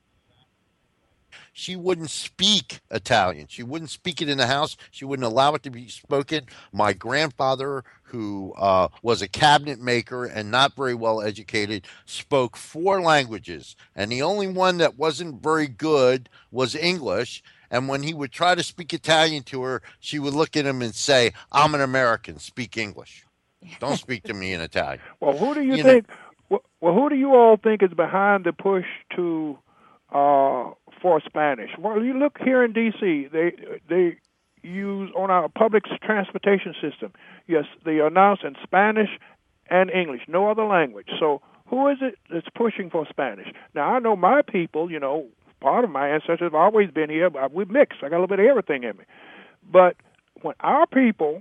She wouldn't speak Italian. She wouldn't speak it in the house. She wouldn't allow it to be spoken. My grandfather, who uh, was a cabinet maker and not very well educated, spoke four languages. And the only one that wasn't very good was English. And when he would try to speak Italian to her, she would look at him and say, I'm an American, speak English. Don't speak to me in Italian. Well, who do you, you think, know, well, who do you all think is behind the push to uh, for Spanish? Well, you look here in D C, they they use on our public transportation system. Yes, they announce in Spanish and English, no other language. So who is it that's pushing for Spanish? Now, I know my people, you know, part of my ancestors have always been here. We mix. I got a little bit of everything in me. But when our people,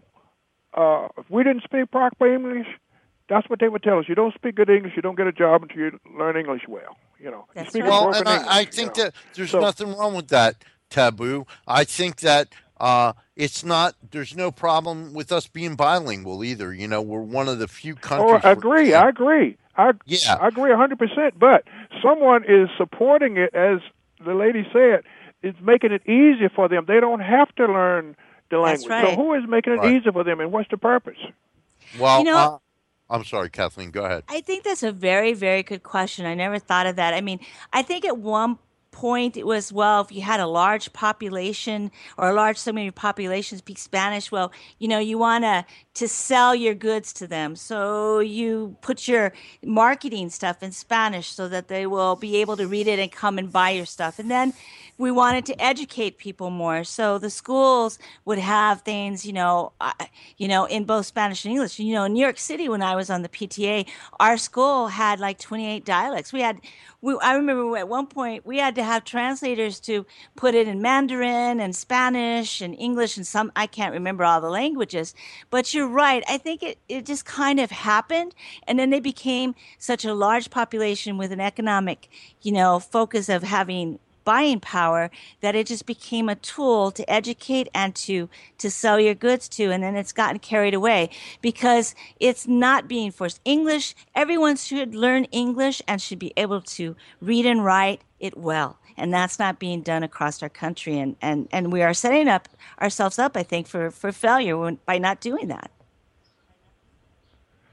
uh, if we didn't speak proper English, that's what they would tell us. You don't speak good English, you don't get a job until you learn English well. You know, That's you speak right. Well, broken and I, English, I think you know. that there's So, nothing wrong with that, Taboo. I think that uh, it's not, there's no problem with us being bilingual either. You know, we're one of the few oh, countries. I agree. I agree. I, Yeah. I agree one hundred percent. But someone is supporting it, as the lady said. It's making it easier for them. They don't have to learn the That's language. right. So who is making it Right. easier for them, and what's the purpose? Well, You know, uh, I'm sorry, Kathleen, go ahead. I think that's a very, very good question. I never thought of that. I mean, I think at one point it was, well, if you had a large population or a large segment of your population speak Spanish, well, you know, you want to to sell your goods to them. So you put your marketing stuff in Spanish so that they will be able to read it and come and buy your stuff. And then we wanted to educate people more. So the schools would have things, you know, uh, you know, in both Spanish and English. You know, in New York City, when I was on the P T A, our school had like twenty-eight dialects. We had, we, I remember at one point we had to have translators to put it in Mandarin and Spanish and English and some, I can't remember all the languages. But you're right. I think it, it just kind of happened. And then they became such a large population with an economic, you know, focus of having buying power that it just became a tool to educate and to to sell your goods to, and then it's gotten carried away because it's not being forced. English, everyone should learn English and should be able to read and write it well, and that's not being done across our country, and and and we are setting up ourselves up, I think, for for failure when, by not doing that.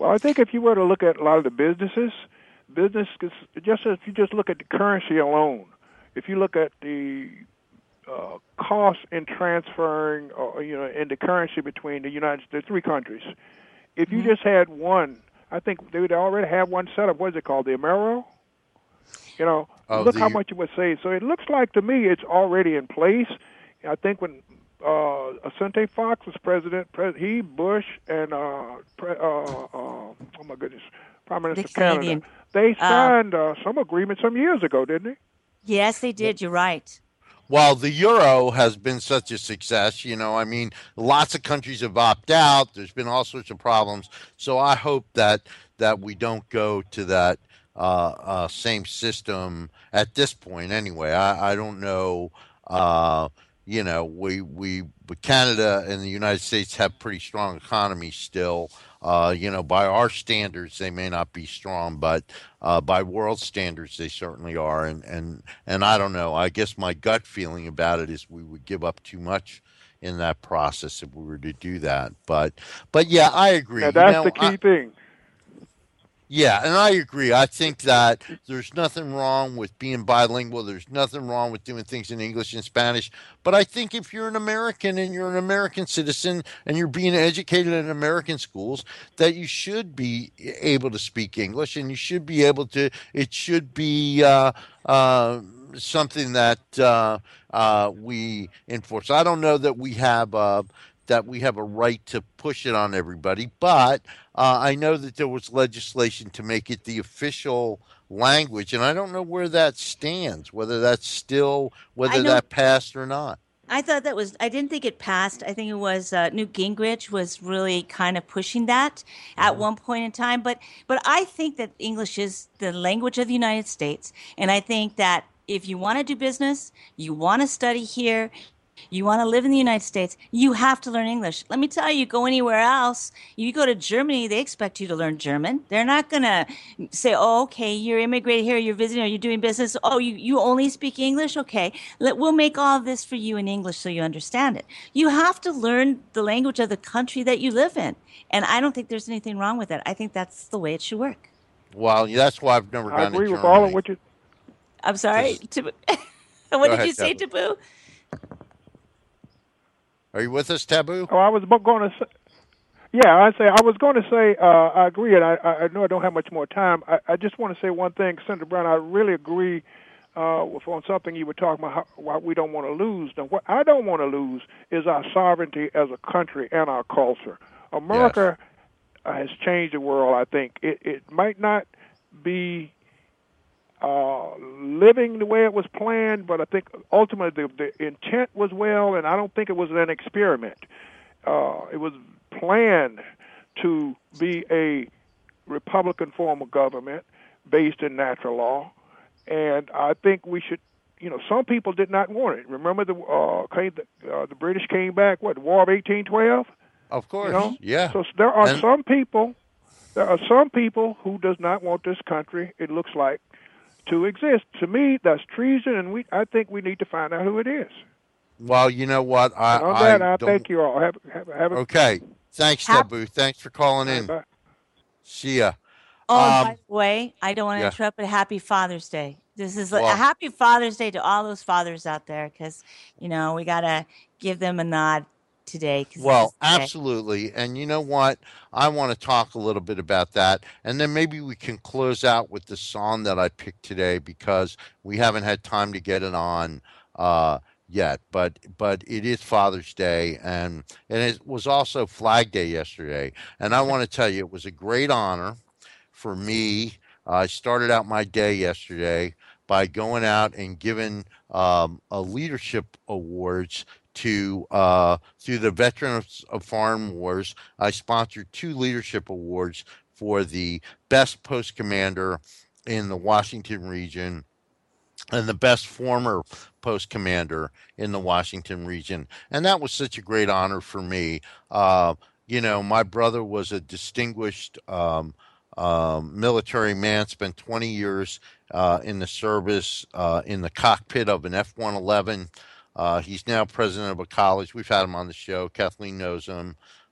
Well, I think if you were to look at a lot of the businesses, business just if you just look at the currency alone, if you look at the uh, cost in transferring, uh, you know, in the currency between the United the three countries, if you mm-hmm. just had one, I think they would already have one set up. What is it called? The Amero? You know, oh, look the, how much it would save. So it looks like to me it's already in place. I think when uh, Asante Fox was president, he, Bush, and uh, pre, uh, uh, oh my goodness, Prime Minister of Canada, they signed uh, some agreement some years ago, didn't they? Yes, they did. You're right. Well, the euro has been such a success. You know, I mean, lots of countries have opted out. There's been all sorts of problems. So I hope that that we don't go to that uh, uh, same system at this point. Anyway, I, I don't know. Uh, you know, we we Canada and the United States have pretty strong economies still. Uh, you know, by our standards, they may not be strong, but uh, by world standards, they certainly are. And, and and I don't know. I guess my gut feeling about it is we would give up too much in that process if we were to do that. But but yeah, I agree. Now, that's you know, the key I, thing. Yeah, and I agree. I think that there's nothing wrong with being bilingual. There's nothing wrong with doing things in English and Spanish. But I think if you're an American and you're an American citizen and you're being educated in American schools, that you should be able to speak English and you should be able to, it should be uh, uh, something that uh, uh, we enforce. I don't know that we have uh, that we have a right to push it on everybody, but uh, I know that there was legislation to make it the official language, and I don't know where that stands, whether that's still, whether that passed or not. I thought that was, I didn't think it passed. I think it was uh, Newt Gingrich was really kind of pushing that at mm-hmm. one point in time. But, but I think that English is the language of the United States. And I think that if you want to do business, you want to study here, you want to live in the United States, you have to learn English. Let me tell you, go anywhere else. You go to Germany, they expect you to learn German. They're not going to say, oh, okay, you're immigrated here, you're visiting, or you're doing business. Oh, you, you only speak English? Okay, Let, we'll make all of this for you in English so you understand it. You have to learn the language of the country that you live in. And I don't think there's anything wrong with it. I think that's the way it should work. Well, that's why I've never gone to Germany. I agree with all of what you... I'm sorry? Taboo. What did ahead, you say, Taboo? Are you with us, Taboo? Oh, I was going to say, yeah, I say I was going to say uh, I agree, and I, I know I don't have much more time. I, I just want to say one thing, Senator Brown. I really agree uh, with on something you were talking about, how, why we don't want to lose. Now, what I don't want to lose is our sovereignty as a country and our culture. America yes. has changed the world. I think it, it might not be Uh, living the way it was planned, but I think ultimately the, the intent was well, and I don't think it was an experiment. Uh, it was planned to be a Republican form of government based in natural law, and I think we should, you know, some people did not want it. Remember the uh, came, uh, the British came back, what, War of eighteen twelve? Of course, you know? yeah. So there are and- some people, there are some people who does not want this country, it looks like, to exist. To me, that's treason, and we. I think we need to find out who it is. Well, you know what? I, and on that, I, I thank you all. Have, have, have a, okay. Thanks, Taboo. Thanks for calling in. Bye. See ya. Oh, um, by the way, I don't want to yeah. interrupt, but happy Father's Day. This is well, a happy Father's Day to all those fathers out there, because, you know, we got to give them a nod today. Well, absolutely. And you know what? I want to talk a little bit about that. And then maybe we can close out with the song that I picked today, because we haven't had time to get it on uh, yet. But but it is Father's Day, and, and it was also Flag Day yesterday. And I want to tell you, it was a great honor for me. I started out my day yesterday by going out and giving um, a leadership awards to uh, through the Veterans of Foreign Wars. I sponsored two leadership awards for the best post commander in the Washington region and the best former post commander in the Washington region. And that was such a great honor for me. Uh, you know, my brother was a distinguished um, um, military man, spent twenty years uh, in the service uh, in the cockpit of an F one eleven. Uh, he's now president of a college. We've had him on the show. Kathleen knows him.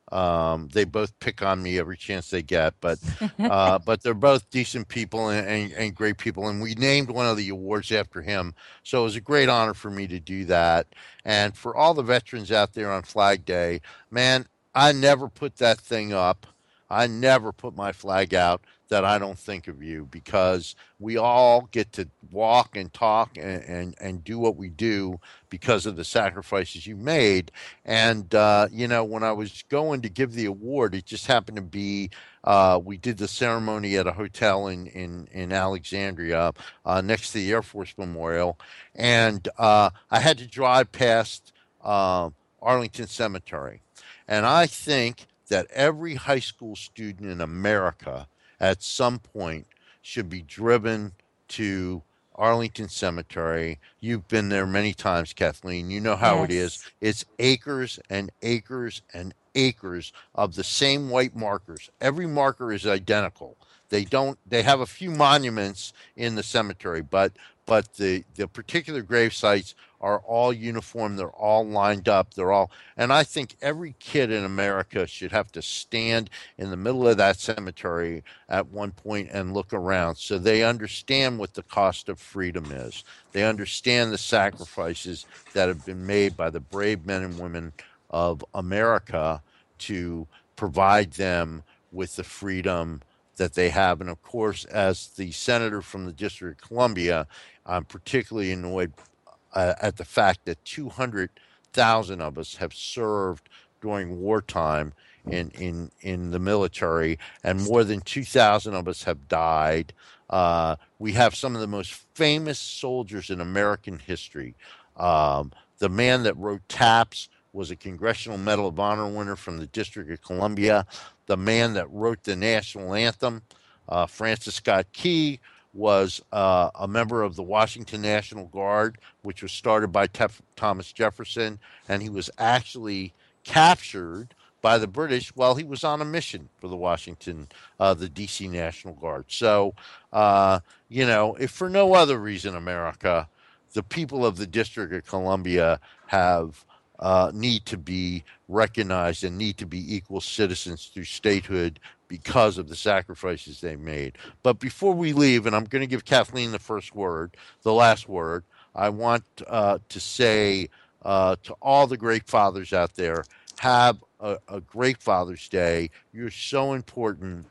Um, they both pick on me every chance they get, but uh, but they're both decent people and, and, and great people. And we named one of the awards after him. So it was a great honor for me to do that. And for all the veterans out there on Flag Day, man, I never put that thing up. I never put my flag out that I don't think of you, because we all get to walk and talk and, and, and do what we do because of the sacrifices you made. And, uh, you know, when I was going to give the award, it just happened to be, uh, we did the ceremony at a hotel in, in, in Alexandria uh, next to the Air Force Memorial. And uh, I had to drive past uh, Arlington Cemetery. And I think that every high school student in America at some point should be driven to Arlington Cemetery. You've been there many times, Kathleen. You know how Yes. it is. It's acres and acres and acres of the same white markers. Every marker is identical. They don't. They have a few monuments in the cemetery, but but the the particular grave sites are all uniform. They're all lined up. They're all, and I think every kid in America should have to stand in the middle of that cemetery at one point and look around, so they understand what the cost of freedom is. They understand the sacrifices that have been made by the brave men and women of America to provide them with the freedom that they have. And of course, as the senator from the District of Columbia, I'm particularly annoyed uh, at the fact that two hundred thousand of us have served during wartime in, in, in the military, and more than two thousand of us have died. Uh, we have some of the most famous soldiers in American history. Um, the man that wrote TAPS was a Congressional Medal of Honor winner from the District of Columbia. The man that wrote the national anthem, uh, Francis Scott Key, was uh, a member of the Washington National Guard, which was started by Tef- Thomas Jefferson, and he was actually captured by the British while he was on a mission for the Washington, uh, the D C National Guard. So, uh, you know, if for no other reason, America, the people of the District of Columbia have uh, need to be recognized and need to be equal citizens through statehood because of the sacrifices they made. But before we leave, and I'm going to give Kathleen the first word, the last word, I want uh, to say uh, to all the great fathers out there, have a, a great Father's Day. You're so important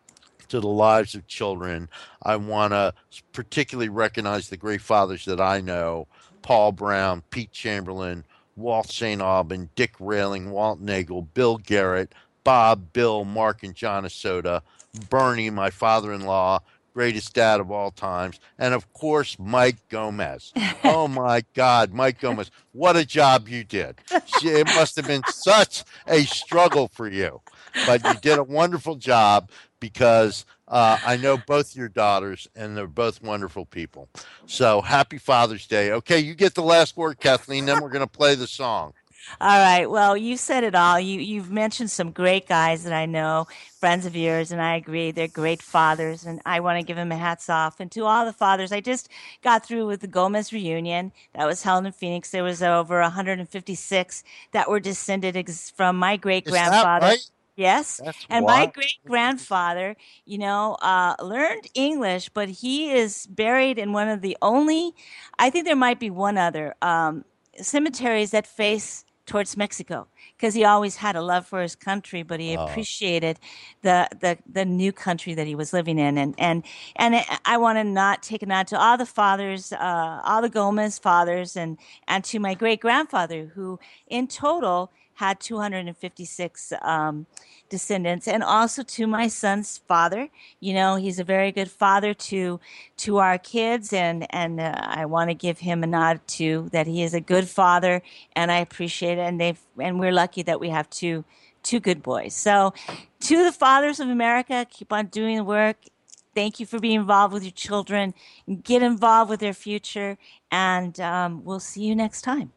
to the lives of children. I want to particularly recognize the great fathers that I know: Paul Brown, Pete Chamberlain, Walt Saint Aubin, Dick Railing, Walt Nagel, Bill Garrett, Bob, Bill, Mark, and John Asota, Bernie, my father-in-law, greatest dad of all times, and of course, Mike Gomez. Oh my God, Mike Gomez, what a job you did. It must have been such a struggle for you, but you did a wonderful job, because uh, I know both your daughters, and they're both wonderful people. So happy Father's Day. Okay, you get the last word, Kathleen, then we're going to play the song. All right. Well, you said it all. You, you've mentioned some great guys that I know, friends of yours, and I agree. They're great fathers, and I want to give them a hats off. And to all the fathers, I just got through with the Gomez reunion that was held in Phoenix. There was over one hundred fifty-six that were descended ex- from my great-grandfather. Right? Yes. That's and what? my great grandfather, you know, uh, learned English, but he is buried in one of the only, I think there might be one other, um, cemeteries that face towards Mexico, because he always had a love for his country, but he Oh. appreciated the, the the new country that he was living in. And and and I want to not take a nod to all the fathers, uh, all the Gomez fathers, and and to my great grandfather, who in total had two hundred fifty-six um, descendants, and also to my son's father. You know, he's a very good father to to our kids, and and uh, I want to give him a nod too, that he is a good father, and I appreciate it. And they've and we're lucky that we have two two good boys. So, to the fathers of America, keep on doing the work. Thank you for being involved with your children. Get involved with their future, and um, we'll see you next time.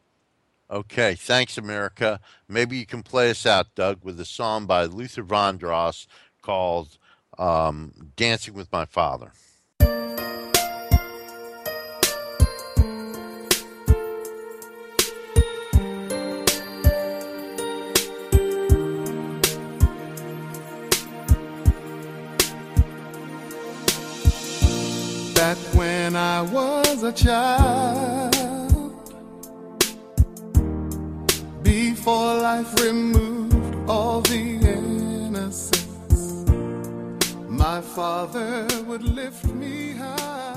Okay, thanks, America. Maybe you can play us out, Doug, with a song by Luther Vandross called um, Dancing with My Father. I was a child, before life removed all the innocence, my father would lift me high.